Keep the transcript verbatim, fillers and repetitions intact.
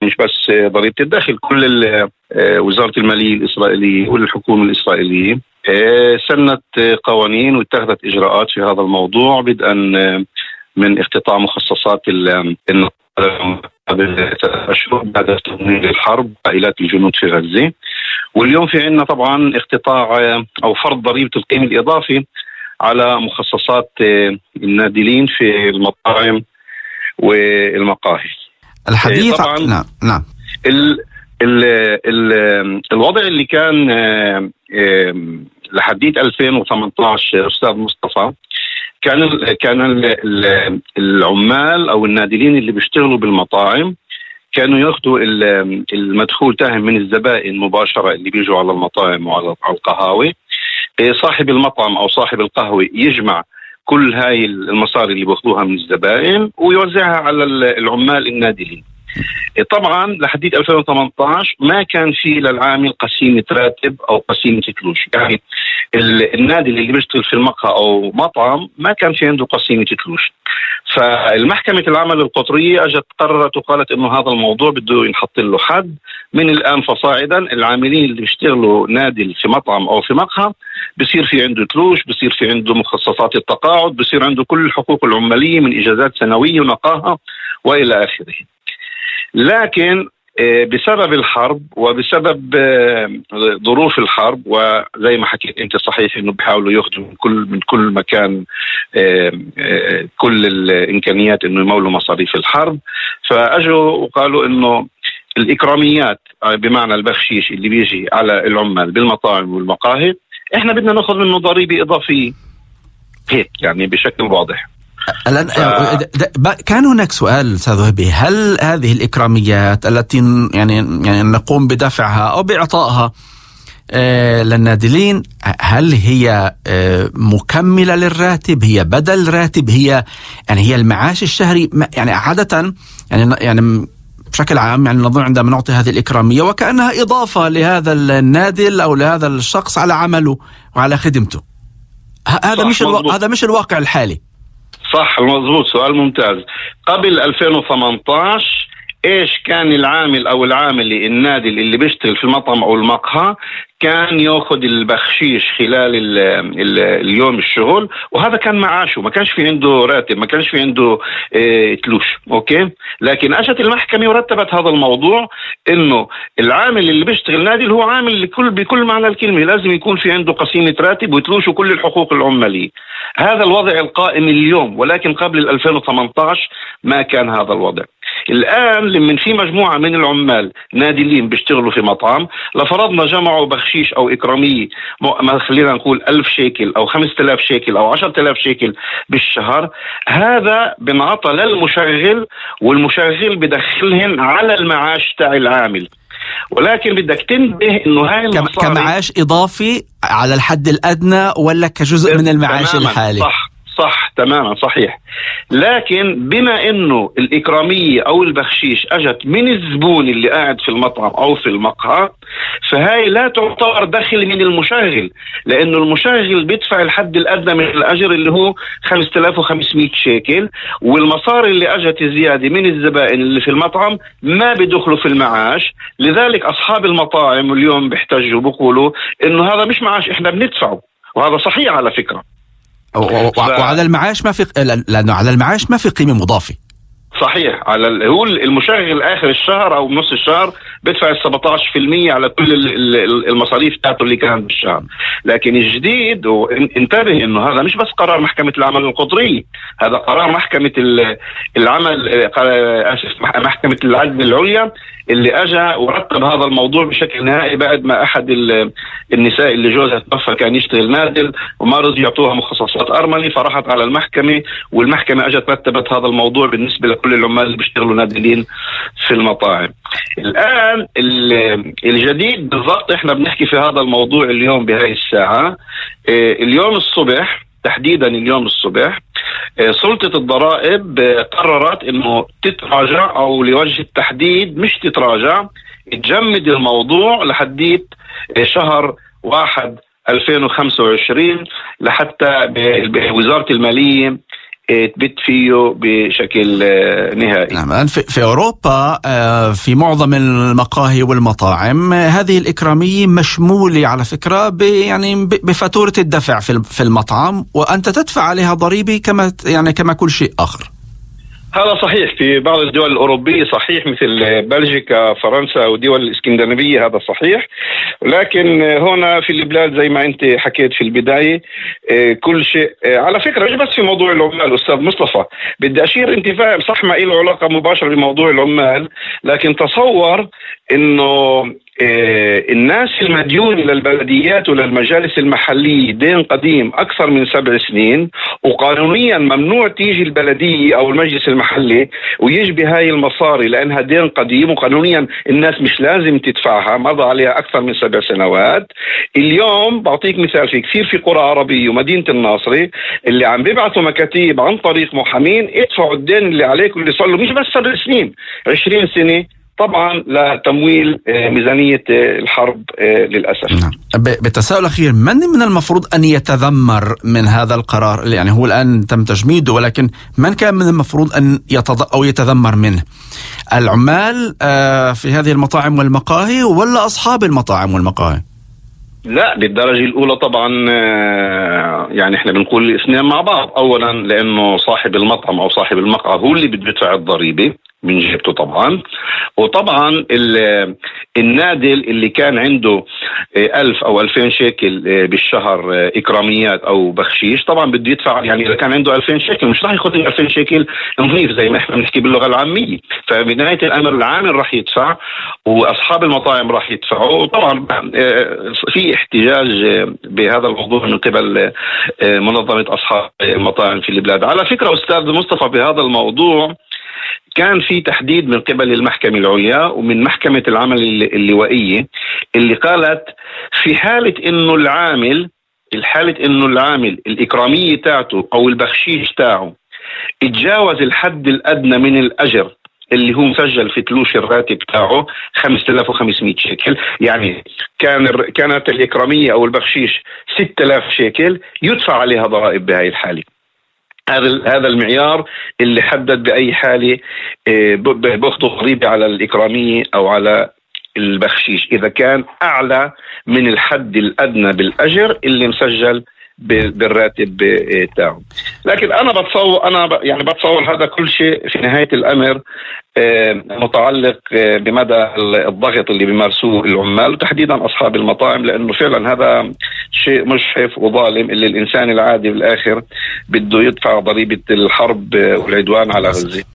مش بس ضريبة الدخل، كل وزارة المالية الإسرائيلية والحكومة الإسرائيلية سنت قوانين واتخذت إجراءات في هذا الموضوع، بدءا من اقتطاع مخصصات قبل ثلاث أشهر بعد تمويل الحرب عائلات الجنود في غزة. واليوم في عندنا طبعا اقتطاع أو فرض ضريبة القيمة الإضافي على مخصصات النادلين في المطاعم والمقاهي. الحديث طبعا نعم نعم ال ال ال الوضع اللي كان لحديت ألفين وثمانية عشر أستاذ مصطفى، كان ال كان ال العمال أو النادلين اللي بيشتغلوا بالمطاعم كانوا ياخذوا المدخول تاهم من الزبائن مباشرة اللي بيجوا على المطاعم وعلى القهاوي. صاحب المطعم أو صاحب القهوة يجمع كل هاي المصاري اللي بياخذوها من الزبائن ويوزعها على العمال النادلين. طبعا لحديت ألفين وثمانية عشر ما كان في للعامل قسيمة راتب أو قسيمة تلوش، يعني النادل اللي بيشتغل في المقهى أو مطعم ما كان في عنده قسيمة تلوش. فالمحكمة العمل القطرية أجت قررت وقالت إنه هذا الموضوع بده ينحط له حد من الآن فصاعدا. العاملين اللي بيشتغلوا نادل في مطعم أو في مقهى بصير في عنده تلوش، بصير في عنده مخصصات التقاعد، بصير عنده كل الحقوق العمالية من إجازات سنوية ونقاهة وإلى آخره. لكن بسبب الحرب وبسبب ظروف الحرب، وزي ما حكيت انت صحيح انه بيحاولوا ياخذوا من كل من كل مكان كل الامكانيات انه يمولوا مصاريف الحرب، فاجوا وقالوا انه الاكراميات بمعنى البخشيش اللي بيجي على العمال بالمطاعم والمقاهي احنا بدنا ناخذ منه ضريبه اضافيه، هيك يعني بشكل واضح. الآن ف... كان هناك سؤال أستاذ وهبي، هل هذه الإكراميات التي يعني يعني نقوم بدفعها أو بإعطائها آه للنادلين هل هي آه مكملة للراتب، هي بدل راتب، هي يعني هي المعاش الشهري؟ يعني عادة يعني يعني بشكل عام يعني نظن عندما نعطي هذه الإكرامية وكأنها إضافة لهذا النادل أو لهذا الشخص على عمله وعلى خدمته. هذا مش الو... هذا مش الواقع الحالي. صح مظبوط، سؤال ممتاز. قبل ألفين وثمانية عشر ايش كان العامل او العامل النادل اللي بيشتغل في المطعم او المقهى كان ياخذ البخشيش خلال ال ال اليوم الشغل، وهذا كان معاشه، ما كانش في عنده راتب، ما كانش في عنده اه تلوش. اوكي، لكن اجت المحكمه ورتبت هذا الموضوع انه العامل اللي بيشتغل نادل هو عامل لكل بكل معنى الكلمه، لازم يكون في عنده قسيمه راتب وتلوش وكل الحقوق العماليه. هذا الوضع القائم اليوم، ولكن قبل ألفين وثمانية عشر ما كان هذا الوضع. الآن لمن في مجموعة من العمال نادلين بيشتغلوا في مطعم، لفرضنا جمعوا بخشيش أو إكرامية ما خلينا نقول ألف شيكل أو خمسة آلاف شيكل أو عشرة آلاف شيكل بالشهر، هذا بنعطى للمشغل والمشغل بدخلهن على المعاش تاع العامل. ولكن بدك تنبه إنه هاي المصاري كمعاش إضافي على الحد الأدنى ولا كجزء من المعاش الحالي؟ صح صح تماما صحيح. لكن بما انه الاكراميه او البخشيش اجت من الزبون اللي قاعد في المطعم او في المقهى، فهاي لا تعتبر دخل من المشغل، لانه المشغل بيدفع الحد الادنى من الاجر اللي هو خمسة آلاف وخمسمائة شيكل، والمصاري اللي اجت زياده من الزبائن اللي في المطعم ما بدخلوا في المعاش. لذلك اصحاب المطاعم اليوم بيحتجوا بيقولوا انه هذا مش معاش احنا بندفعه، وهذا صحيح على فكره. ف... وعلى المعاش ما في، لأنه على المعاش ما في قيمة مضافة. صحيح، على هو المشغل آخر الشهر أو نص الشهر بدفع سبعة عشر بالمئة على كل المصاريف تاعته اللي كانت بالشهر. لكن الجديد، وانتبه إنه هذا مش بس قرار محكمة العمل القطري، هذا قرار محكمة العمل آسف محكمة العدل العليا اللي أجا ورتب هذا الموضوع بشكل نهائي بعد ما أحد النساء اللي جوزها توفى كان يشتغل نادل وما رضوا يعطوها مخصصات أرملي، فرحت على المحكمة والمحكمة أجت رتبت هذا الموضوع بالنسبة لكل العمال اللي بيشتغلوا نادلين في المطاعم. الآن الجديد بالضبط احنا بنحكي في هذا الموضوع اليوم بهاي الساعة. اليوم الصبح تحديدا اليوم الصبح سلطة الضرائب قررت انه تتراجع او لوجه التحديد مش تتراجع، تجمد الموضوع لحديت شهر واحد ألفين وخمسة وعشرين لحتى بوزارة المالية تبت فيه بشكل نهائي. نعم. في, في أوروبا في معظم المقاهي والمطاعم هذه الإكرامية مشمولة على فكرة يعني بفاتورة الدفع في المطعم، وأنت تدفع عليها ضريبة كما يعني كما كل شيء آخر. هذا صحيح في بعض الدول الأوروبية، صحيح مثل بلجيكا فرنسا ودول الإسكندنافية، هذا صحيح. لكن هنا في البلاد زي ما أنت حكيت في البداية كل شيء على فكرة مش بس في موضوع العمال. أستاذ مصطفى بدي أشير، أنت فاهم صح ما له علاقة مباشرة بموضوع العمال، لكن تصور إنه الناس المديونة للبلديات وللمجالس المحلية دين قديم أكثر من سبع سنين، وقانونيا ممنوع تيجي البلدية أو المجلس المحلي ويجبي هاي المصاري لأنها دين قديم، وقانونيا الناس مش لازم تدفعها، مضى عليها أكثر من سبع سنوات. اليوم بعطيك مثال، في كثير في قرى عربية ومدينة الناصري اللي عم بيبعثوا مكاتيب عن طريق محامين ادفعوا الدين اللي عليكم اللي صار له مش بس سبع سنين، عشرين سنة، طبعا لتمويل ميزانية الحرب للأسف. نعم. بالتساؤل الأخير، من من المفروض أن يتذمر من هذا القرار؟ يعني هو الآن تم تجميده، ولكن من كان من المفروض أن يتض... أو يتذمر منه؟ العمال في هذه المطاعم والمقاهي ولا أصحاب المطاعم والمقاهي؟ لا، بالدرجة الأولى طبعا يعني احنا بنقول الاثنين مع بعض. أولا لأنه صاحب المطعم أو صاحب المقهى هو اللي بيدفع الضريبة من جيبته طبعا، وطبعا النادل اللي كان عنده ألف أو ألفين شيكل بالشهر إكراميات أو بخشيش طبعا بده يدفع. يعني إذا كان عنده ألفين شيكل مش راح ياخذ ألفين شيكل نظيف زي ما احنا بنحكي باللغة العامية، فبنهاية الأمر العامل راح يدفع وأصحاب المطاعم راح يدفعوا. وطبعا في احتجاج بهذا الموضوع من قبل منظمة أصحاب المطاعم في البلاد. على فكرة أستاذ مصطفى بهذا الموضوع كان في تحديد من قبل المحكمة العليا ومن محكمة العمل اللوائية اللي قالت في حالة إنه العامل الحالة إنه العامل الإكرامية تاعته أو البخشيش تاعه اتجاوز الحد الأدنى من الأجر اللي هو مسجل في تلوش الراتب تاعه خمسة آلاف وخمسمائة شيكل، يعني كان كانت الإكرامية أو البخشيش ستة آلاف شيكل، يدفع عليها ضرائب بهاي الحالة. هذا هذا المعيار اللي حدد بأي حالة بأخذوا ضريبة على الإكرامية أو على البخشيش إذا كان أعلى من الحد الأدنى بالأجر اللي مسجل بالراتب تاعه. لكن أنا بتصور أنا يعني بتصور هذا كل شيء في نهاية الأمر متعلق بمدى الضغط اللي بيمارسوه العمال وتحديدا أصحاب المطاعم، لأنه فعلا هذا شيء مشحف وظالم اللي الإنسان العادي بالآخر بده يدفع ضريبة الحرب والعدوان على غزة.